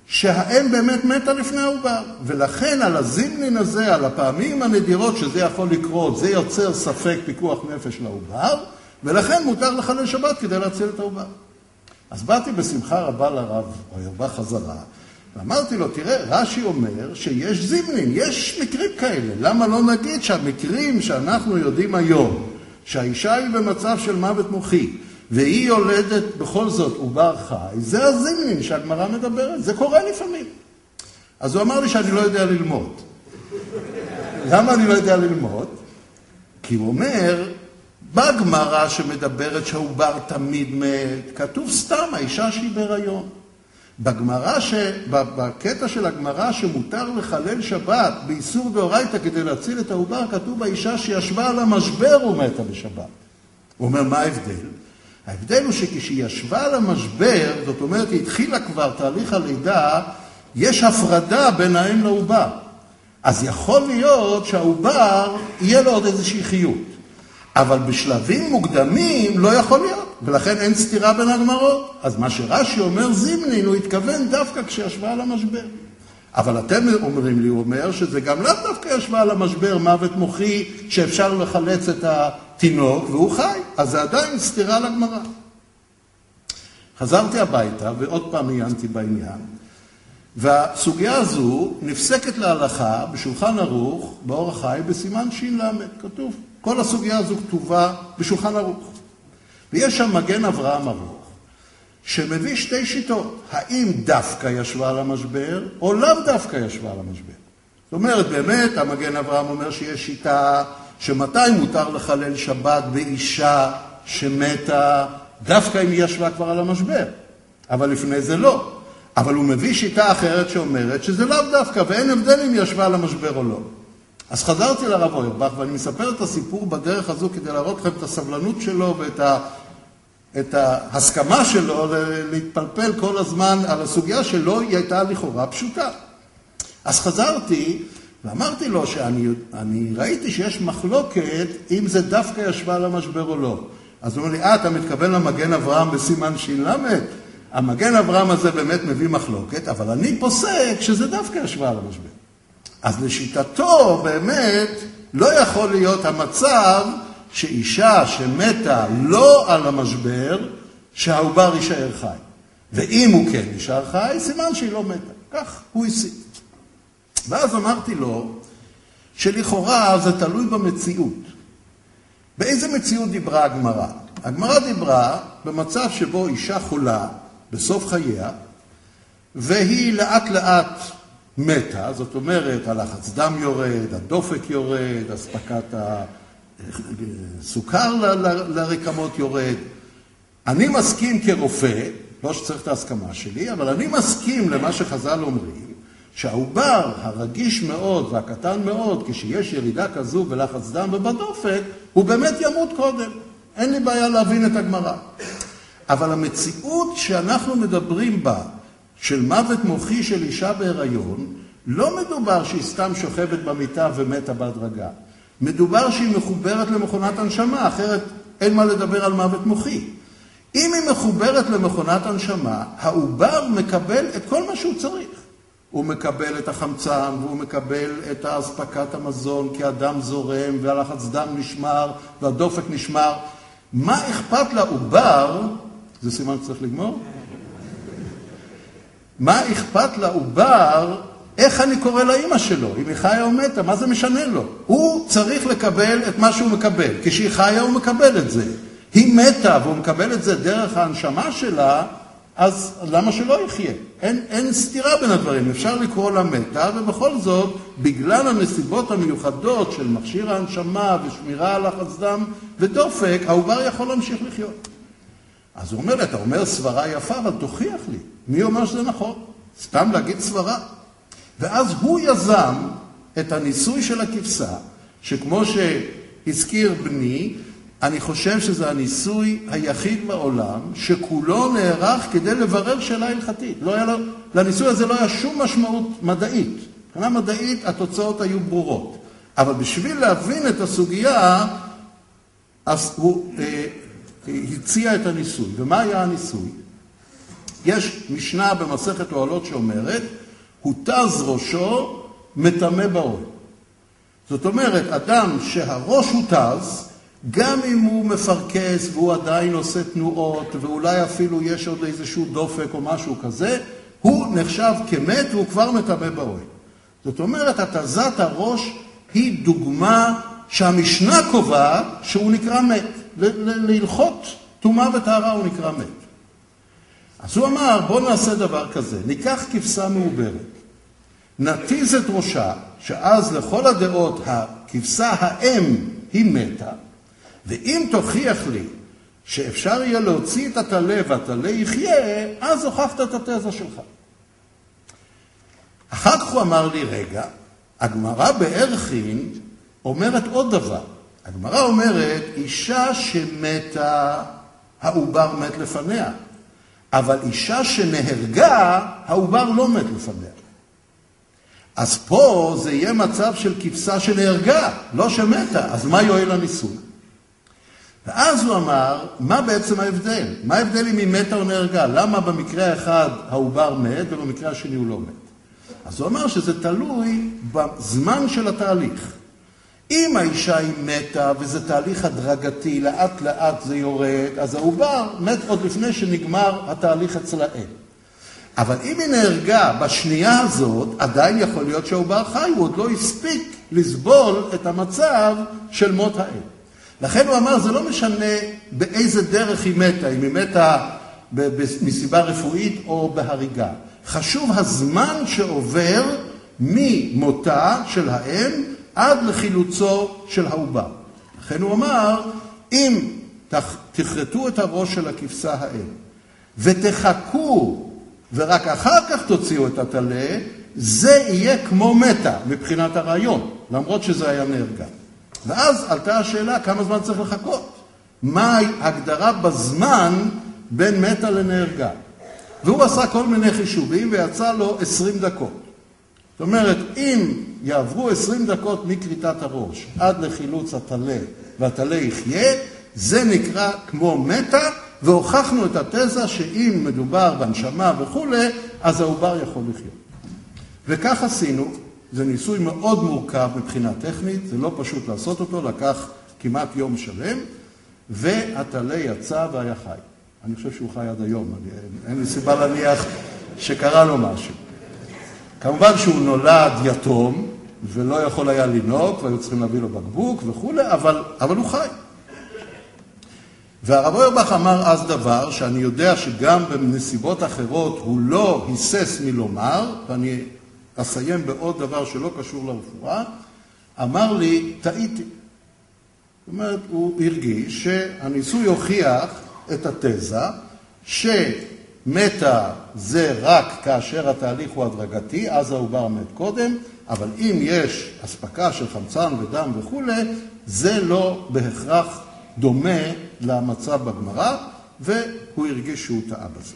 שהאם באמת מתה לפני העובר. ולכן על הזימנין הזה, על הפעמים הנדירות שזה יכול לקרות, זה יוצר ספק פיקוח נפש לעובר, ולכן מותר לחלל שבת כדי להציל את העובר. אז באתי בשמחה רבה לרב אוירבך חזרה, ואמרתי לו, תראה, רש"י אומר שיש זימנין, יש מקרים כאלה. למה לא נגיד שהמקרים שאנחנו יודעים היום, שהאישה היא במצב של מוות מוחי, והיא יולדת בכל זאת עובר חי, זה הזימנין שהגמרא מדברת, זה קורה לפעמים. אז הוא אמר לי שאני לא יודע ללמוד. למה אני לא יודע ללמוד? כי הוא אומר, בגמרא שמדברת שהעובר תמיד מת, כתוב סתם, האישה שהיא בהיריון. בגמרא ש... בקטע של הגמרא שמותר לחלל שבת באיסור דאורייתא כדי להציל את העובר, כתוב באישה שישבה על המשבר ומתה בשבת. הוא אומר, מה ההבדל? ההבדל הוא שכשהיא ישבה על המשבר, זאת אומרת, היא התחילה כבר תהליך הלידה, יש הפרדה בין האם לעובר. אז יכול להיות שהעובר יהיה לו עוד איזושהי חיות. אבל בשלבים מוקדמים לא יכול להיות, ולכן אין סתירה בין הגמרות. אז מה שרש"י אומר זימנין, הוא התכוון דווקא כשישבה על המשבר. אבל אתם אומרים לי, הוא אומר שזה גם לא דווקא ישבה על המשבר, מוות מוחי, שאפשר לחלץ את התינוק, והוא חי. אז זה עדיין סתירה לגמרא. חזרתי הביתה, ועוד פעם עיינתי בעניין, והסוגיה הזו נפסקת להלכה בשולחן ערוך, באור החי, בסימן שין למד, כתוב. כל הסוגיה הזו כתובה בשולחן ערוך. ויש שם מגן אברהם ערוך, שמביא שתי שיטות. האם דווקא ישבה על המשבר, או לאו דווקא ישבה על המשבר. זאת אומרת, באמת, המגן אברהם אומר שיש שיטה שמתי מותר לחלל שבת באישה שמתה, דווקא אם היא ישבה כבר על המשבר. אבל לפני זה לא. אבל הוא מביא שיטה אחרת שאומרת שזה לאו דווקא, ואין הבדל אם ישבה על המשבר או לא. אז חזרתי לרב אוירבך, ואני מספר את הסיפור בדרך הזו כדי להראות לכם את הסבלנות שלו ואת ה, את ההסכמה שלו להתפלפל כל הזמן על הסוגיה שלו, היא הייתה לכאורה פשוטה. אז חזרתי ואמרתי לו שאני אני ראיתי שיש מחלוקת אם זה דווקא ישבה על המשבר או לא. אז הוא אומר לי, אה, אתה מתכוון למגן אברהם בסימן שין למד? המגן אברהם הזה באמת מביא מחלוקת, אבל אני פוסק שזה דווקא ישבה על המשבר. אז לשיטתו באמת לא יכול להיות המצב שאישה שמתה לא על המשבר, שהעובר יישאר חי. ואם הוא כן נשאר חי, סימן שהיא לא מתה. כך הוא הסיק. ואז אמרתי לו שלכאורה זה תלוי במציאות. באיזה מציאות דיברה הגמרא? הגמרא דיברה במצב שבו אישה חולה בסוף חייה, והיא לאט לאט מתה, זאת אומרת, הלחץ דם יורד, הדופק יורד, אספקת הסוכר לרקמות יורד. אני מסכים כרופא, לא שצריך את ההסכמה שלי, אבל אני מסכים למה שחז"ל אומרים, שהעובר הרגיש מאוד והקטן מאוד, כשיש ירידה כזו בלחץ דם ובדופק, הוא באמת ימות קודם. אין לי בעיה להבין את הגמרא. אבל המציאות שאנחנו מדברים בה, של מוות מוחי של אישה בהיריון, לא מדובר שהיא סתם שוכבת במיטה ומתה בהדרגה. מדובר שהיא מחוברת למכונת הנשמה, אחרת אין מה לדבר על מוות מוחי. אם היא מחוברת למכונת הנשמה, העובר מקבל את כל מה שהוא צריך. הוא מקבל את החמצן, והוא מקבל את האספקת המזון, כי הדם זורם, והלחץ דם נשמר, והדופק נשמר. מה אכפת לעובר? זה סימן שצריך לגמור? מה אכפת לעובר? איך אני קורא לאמא שלו? אם היא חיה או מתה, מה זה משנה לו? הוא צריך לקבל את מה שהוא מקבל. כשהיא חיה הוא מקבל את זה. היא מתה והוא מקבל את זה דרך ההנשמה שלה, אז למה שלא יחיה? אין, אין סתירה בין הדברים. אפשר לקרוא לה מתה, ובכל זאת, בגלל הנסיבות המיוחדות של מכשיר ההנשמה ושמירה על לחץ דם ודופק, העובר יכול להמשיך לחיות. אז הוא אומר לי, אתה אומר סברה יפה, אבל תוכיח לי. מי אומר שזה נכון? סתם להגיד סברה. ואז הוא יזם את הניסוי של הכבשה, שכמו שהזכיר בני, אני חושב שזה הניסוי היחיד בעולם, שכולו נערך כדי לברר שאלה הלכתית. לא היה לו, לניסוי הזה לא היה שום משמעות מדעית. מבחינה מדעית התוצאות היו ברורות. אבל בשביל להבין את הסוגיה, אז הוא אה, הציע את הניסוי. ומה היה הניסוי? יש משנה במסכת אוהלות שאומרת, הותז ראשו מטמא באוהל. זאת אומרת, אדם שהראש הותז, גם אם הוא מפרקס והוא עדיין עושה תנועות, ואולי אפילו יש עוד איזשהו דופק או משהו כזה, הוא נחשב כמת והוא כבר מטמא באוהל. זאת אומרת, התזת הראש היא דוגמה שהמשנה קובעת שהוא נקרא מת. להלכות טומאה וטהרה הוא נקרא מת. אז הוא אמר, בוא נעשה דבר כזה, ניקח כבשה מעוברת, נתיז את ראשה, שאז לכל הדעות הכבשה האם היא מתה, ואם תוכיח לי שאפשר יהיה להוציא את התלה והתלה יחיה, אז הוכחת את התזה שלך. אחר כך הוא אמר לי, רגע, הגמרא בערכין אומרת עוד דבר. הגמרא אומרת, אישה שמתה, העובר מת לפניה. אבל אישה שנהרגה, העובר לא מת לפניה. אז פה זה יהיה מצב של כבשה שנהרגה, לא שמתה. אז מה יועיל הניסוי? ואז הוא אמר, מה בעצם ההבדל? מה ההבדל אם היא מתה או נהרגה? למה במקרה האחד העובר מת ובמקרה השני הוא לא מת? אז הוא אמר שזה תלוי בזמן של התהליך. אם האישה היא מתה וזה תהליך הדרגתי, לאט לאט זה יורד, אז העובר מת עוד לפני שנגמר התהליך אצל האם. אבל אם היא נהרגה בשנייה הזאת, עדיין יכול להיות שהעובר חי, הוא עוד לא הספיק לסבול את המצב של מות האם. לכן הוא אמר, זה לא משנה באיזה דרך היא מתה, אם היא מתה מסיבה רפואית או בהריגה. חשוב הזמן שעובר ממותה של האם עד לחילוצו של העובר. לכן הוא אמר, אם תחרטו את הראש של הכבשה האם ותחכו ורק אחר כך תוציאו את התלה, זה יהיה כמו מתה מבחינת הרעיון, למרות שזה היה נהרגה. ואז עלתה השאלה כמה זמן צריך לחכות. מה ההגדרה בזמן בין מתה לנהרגה? והוא עשה כל מיני חישובים ויצא לו עשרים דקות. זאת אומרת, אם יעברו עשרים דקות מקריטת הראש עד לחילוץ התלה והתלה יחיה, זה נקרא כמו מתה, והוכחנו את התזה שאם מדובר בנשמה וכו', אז העובר יכול לחיות. וכך עשינו, זה ניסוי מאוד מורכב מבחינה טכנית, זה לא פשוט לעשות אותו, לקח כמעט יום שלם, והתלה יצא והיה חי. אני חושב שהוא חי עד היום, אין לי סיבה להניח שקרה לו משהו. כמובן שהוא נולד יתום, ולא יכול היה לנהוג, והיו צריכים להביא לו בקבוק וכו', אבל, אבל הוא חי. והרב אוירבך אמר אז דבר, שאני יודע שגם בנסיבות אחרות הוא לא היסס מלומר, ואני אסיים בעוד דבר שלא קשור לרפואה, אמר לי, טעיתי. זאת אומרת, הוא הרגיש שהניסוי הוכיח את התזה, שמתה זה רק כאשר התהליך הוא הדרגתי, אז העובר מת קודם, אבל אם יש אספקה של חמצן ודם וכו', זה לא בהכרח דומה למצב בגמרא, והוא הרגיש שהוא טעה בזה.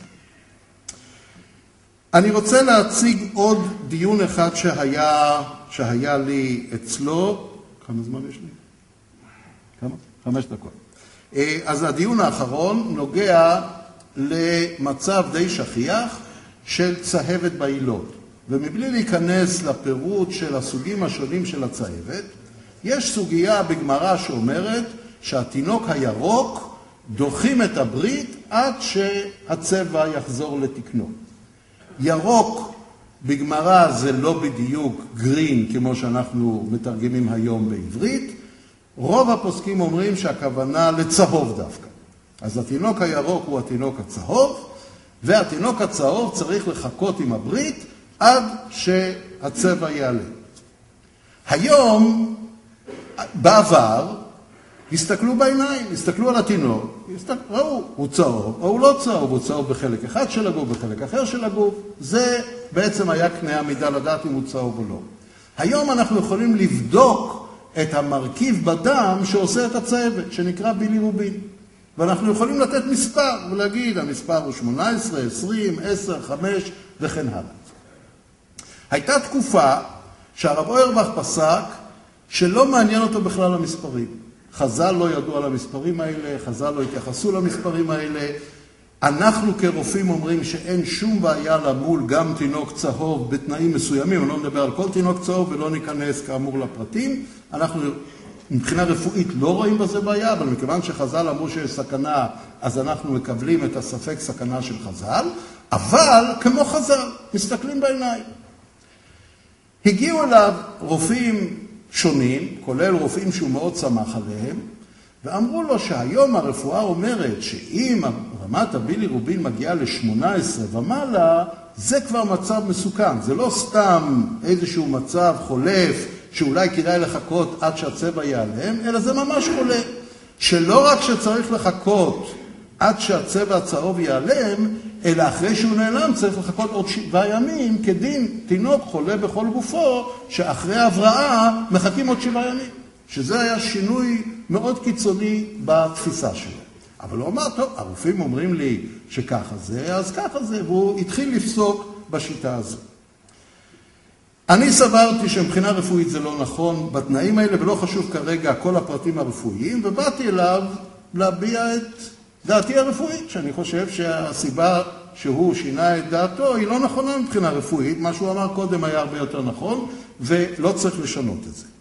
אני רוצה להציג עוד דיון אחד שהיה, שהיה לי אצלו. כמה זמן יש לי? כמה? חמש דקות. אז הדיון האחרון נוגע למצב די שכיח של צהבת בעילות. ומבלי להיכנס לפירוט של הסוגים השונים של הצהבת, יש סוגיה בגמרא שאומרת שהתינוק הירוק דוחים את הברית עד שהצבע יחזור לתקנו. ירוק בגמרא זה לא בדיוק גרין כמו שאנחנו מתרגמים היום בעברית. רוב הפוסקים אומרים שהכוונה לצהוב דווקא. אז התינוק הירוק הוא התינוק הצהוב, והתינוק הצהוב צריך לחכות עם הברית עד שהצבע יעלה. היום, בעבר, הסתכלו בעיניים, הסתכלו על התינוק, הסתכל, ראו, הוא צהוב או הוא לא צהוב, הוא צהוב בחלק אחד של הגוף, בחלק אחר של הגוף. זה בעצם היה קנה המידה לדעת אם הוא צהוב או לא. היום אנחנו יכולים לבדוק את המרכיב בדם שעושה את הצהבת, שנקרא בילירובין. ואנחנו יכולים לתת מספר ולהגיד, המספר הוא שמונה עשרה, עשרים, עשר, חמש וכן הלאה. הייתה תקופה שהרב אוירבך פסק שלא מעניין אותו בכלל המספרים. חז"ל לא ידעו על המספרים האלה, חז"ל לא התייחסו למספרים האלה. אנחנו כרופאים אומרים שאין שום בעיה למול גם תינוק צהוב בתנאים מסוימים, אני לא מדבר על כל תינוק צהוב ולא ניכנס כאמור לפרטים, אנחנו מבחינה רפואית לא רואים בזה בעיה, אבל מכיוון שחז"ל אמרו שיש סכנה, אז אנחנו מקבלים את הספק סכנה של חז"ל, אבל כמו חז"ל, מסתכלים בעיניים. הגיעו אליו רופאים שונים, כולל רופאים שהוא מאוד שמח עליהם, ואמרו לו שהיום הרפואה אומרת שאם רמת הבילירובין מגיעה ל-שמונה עשרה ומעלה, זה כבר מצב מסוכן. זה לא סתם איזשהו מצב חולף שאולי כדאי לחכות עד שהצבע ייעלם, אלא זה ממש חולה. שלא רק שצריך לחכות עד שהצבע הצהוב ייעלם, אלא אחרי שהוא נעלם צריך לחכות עוד שבעה ימים, כדין תינוק חולה בכל גופו, שאחרי הבראה מחכים עוד שבעה ימים. שזה היה שינוי מאוד קיצוני בתפיסה שלו. אבל הוא אמר, טוב, הרופאים אומרים לי שככה זה, אז ככה זה, והוא התחיל לפסוק בשיטה הזו. אני סברתי שמבחינה רפואית זה לא נכון בתנאים האלה, ולא חשוב כרגע כל הפרטים הרפואיים, ובאתי אליו להביע את דעתי הרפואית, שאני חושב שהסיבה שהוא שינה את דעתו היא לא נכונה מבחינה רפואית, מה שהוא אמר קודם היה הרבה יותר נכון, ולא צריך לשנות את זה.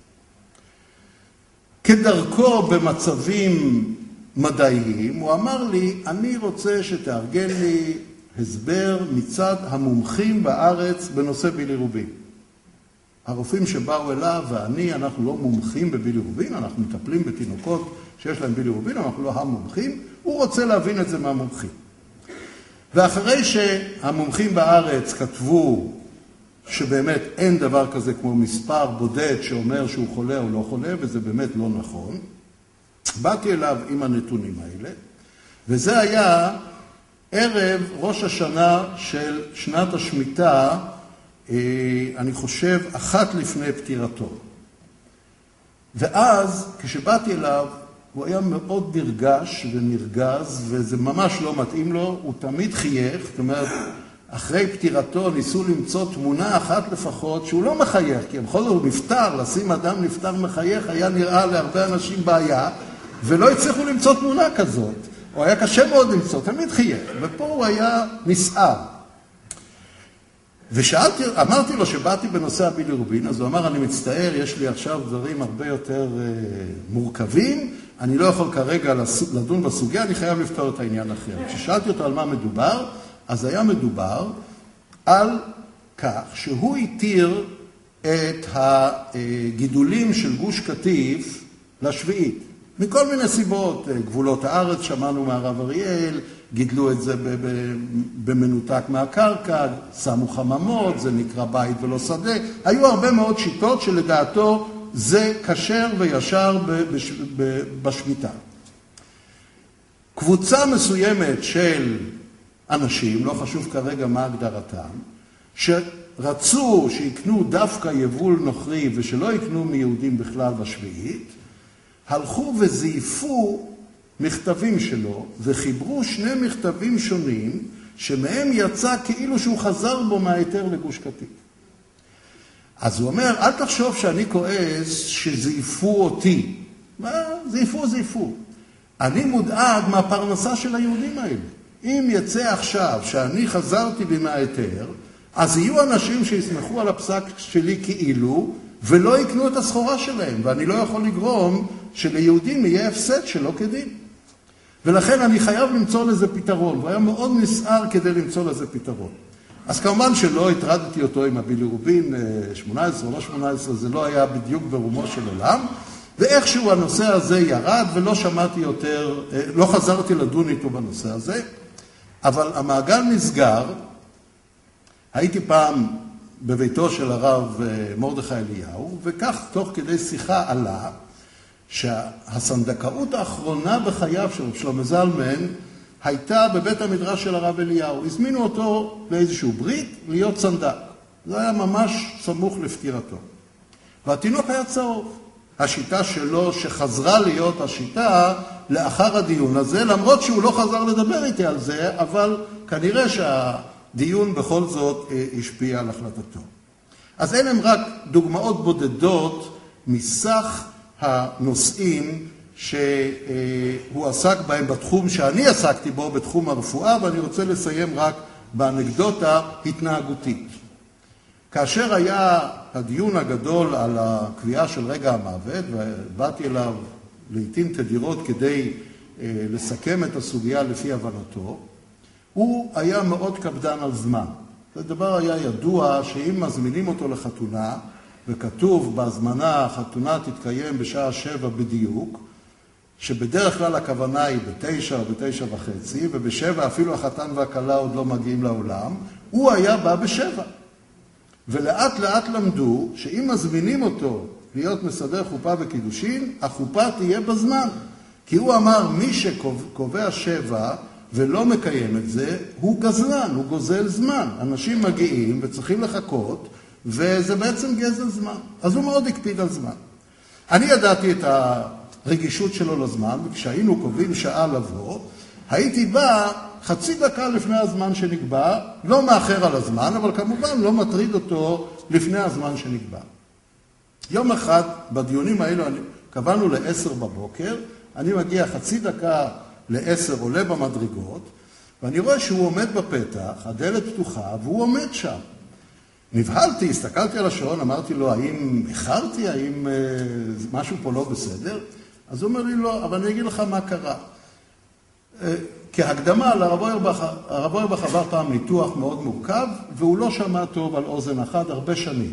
כדרכו במצבים מדעיים, הוא אמר לי, אני רוצה שתארגן לי הסבר מצד המומחים בארץ בנושא בילירובין. הרופאים שבאו אליו ואני, אנחנו לא מומחים בבילירובין, אנחנו מטפלים בתינוקות שיש להם בילירובין, אנחנו לא המומחים, הוא רוצה להבין את זה מהמומחים. ואחרי שהמומחים בארץ כתבו שבאמת אין דבר כזה כמו מספר בודד שאומר שהוא חולה או לא חולה, וזה באמת לא נכון, באתי אליו עם הנתונים האלה, וזה היה ערב ראש השנה של שנת השמיטה, אני חושב, אחת לפני פטירתו. ואז, כשבאתי אליו, הוא היה מאוד נרגש ונרגז, וזה ממש לא מתאים לו, הוא תמיד חייך, זאת אומרת, אחרי פטירתו ניסו למצוא תמונה אחת לפחות שהוא לא מחייך, כי בכל זאת הוא נפטר, לשים אדם נפטר מחייך, היה נראה להרבה אנשים בעיה, ולא הצליחו למצוא תמונה כזאת. הוא היה קשה מאוד למצוא, תמיד חייך, ופה הוא היה נסער. ושאלתי, אמרתי לו שבאתי בנושא הבילירובין, אז הוא אמר, אני מצטער, יש לי עכשיו דברים הרבה יותר אה, מורכבים, אני לא יכול כרגע לדון בסוגיה, אני חייב לפתור את העניין אחר. כששאלתי אותו על מה מדובר, אז היה מדובר על כך שהוא התיר את הגידולים של גוש קטיף לשביעית. מכל מיני סיבות, גבולות הארץ, שמענו מהרב אריאל, גידלו את זה במנותק מהקרקע, שמו חממות, זה נקרא בית ולא שדה. היו הרבה מאוד שיטות שלדעתו זה כשר וישר בשמיטה. קבוצה מסוימת של אנשים, לא חשוב כרגע מה הגדרתם, שרצו שיקנו דווקא יבול נוכרי ושלא יקנו מיהודים בכלל בשביעית, הלכו וזייפו מכתבים שלו וחיברו שני מכתבים שונים שמהם יצא כאילו שהוא חזר בו מהיתר לגוש קטיף. אז הוא אומר, אל תחשוב שאני כועס שזייפו אותי. מה? זייפו, זייפו. אני מודאג מהפרנסה של היהודים האלה. אם יצא עכשיו שאני חזרתי בי מהיתר, אז יהיו אנשים שיסמכו על הפסק שלי כאילו, ולא יקנו את הסחורה שלהם, ואני לא יכול לגרום שליהודים יהיה הפסד שלא כדין. ולכן אני חייב למצוא לזה פתרון, והוא היה מאוד נסער כדי למצוא לזה פתרון. אז כמובן שלא התרדתי אותו עם הבילירובין, שמונה עשרה או לא שמונה עשרה, זה לא היה בדיוק ברומו של עולם, ואיכשהו הנושא הזה ירד ולא שמעתי יותר, לא חזרתי לדון איתו בנושא הזה, אבל המעגל נסגר. הייתי פעם בביתו של הרב מרדכי אליהו, וכך תוך כדי שיחה עלה שהסנדקאות האחרונה בחייו של שלמה זלמן הייתה בבית המדרש של הרב אליהו. הזמינו אותו לאיזשהו ברית להיות סנדק. זה היה ממש סמוך לפטירתו. והתינוק היה צהוב. השיטה שלו שחזרה להיות השיטה לאחר הדיון הזה, למרות שהוא לא חזר לדבר איתי על זה, אבל כנראה שהדיון בכל זאת השפיע על החלטתו. אז אלה הם רק דוגמאות בודדות מסך הנושאים שהוא עסק בהם בתחום שאני עסקתי בו, בתחום הרפואה, ואני רוצה לסיים רק באנקדוטה התנהגותית. כאשר היה הדיון הגדול על הקביעה של רגע המוות, ובאתי אליו לעתים תדירות כדי לסכם את הסוגיה לפי הבנתו, הוא היה מאוד קפדן על זמן. זה דבר היה ידוע שאם מזמינים אותו לחתונה, וכתוב בהזמנה, החתונה תתקיים בשעה שבע בדיוק, שבדרך כלל הכוונה היא בתשע או בתשע וחצי, ובשבע אפילו החתן והכלה עוד לא מגיעים לעולם, הוא היה בא בשבע. ולאט לאט למדו שאם מזמינים אותו להיות מסדר חופה וקידושין, החופה תהיה בזמן. כי הוא אמר, מי שקובע שבע ולא מקיים את זה, הוא גזלן, הוא גוזל זמן. אנשים מגיעים וצריכים לחכות, וזה בעצם גזל זמן. אז הוא מאוד הקפיד על זמן. אני ידעתי את הרגישות שלו לזמן, וכשהיינו קובעים שעה לבוא, הייתי בא חצי דקה לפני הזמן שנקבע, לא מאחר על הזמן, אבל כמובן לא מטריד אותו לפני הזמן שנקבע. יום אחד, בדיונים האלו, קבענו לעשר בבוקר, אני מגיע חצי דקה לעשר, עולה במדרגות, ואני רואה שהוא עומד בפתח, הדלת פתוחה, והוא עומד שם. נבהלתי, הסתכלתי על השעון, אמרתי לו, האם איחרתי, האם אה, משהו פה לא בסדר? אז הוא אומר לי, לא, אבל אני אגיד לך מה קרה. אה, כהקדמה, הרב אוירבך עבר פעם ניתוח מאוד מורכב, והוא לא שמע טוב על אוזן אחת הרבה שנים.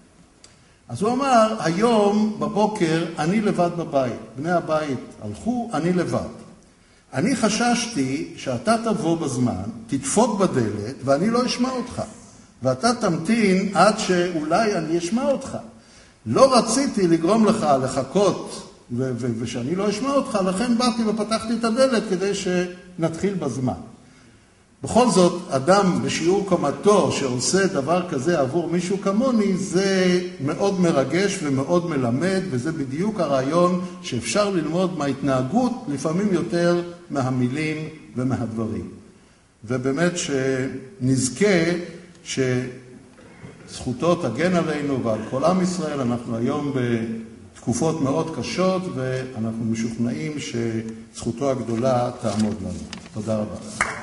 אז הוא אמר, היום בבוקר אני לבד בבית. בני הבית הלכו, אני לבד. אני חששתי שאתה תבוא בזמן, תדפוק בדלת, ואני לא אשמע אותך. ואתה תמתין עד שאולי אני אשמע אותך. לא רציתי לגרום לך לחכות ו- ו- ושאני לא אשמע אותך, לכן באתי ופתחתי את הדלת כדי שנתחיל בזמן. בכל זאת, אדם בשיעור קומתו שעושה דבר כזה עבור מישהו כמוני, זה מאוד מרגש ומאוד מלמד, וזה בדיוק הרעיון שאפשר ללמוד מההתנהגות, לפעמים יותר מהמילים ומהדברים. ובאמת שנזכה שזכותו תגן עלינו ועל כל עם ישראל. אנחנו היום בתקופות מאוד קשות, ואנחנו משוכנעים שזכותו הגדולה תעמוד לנו. תודה רבה.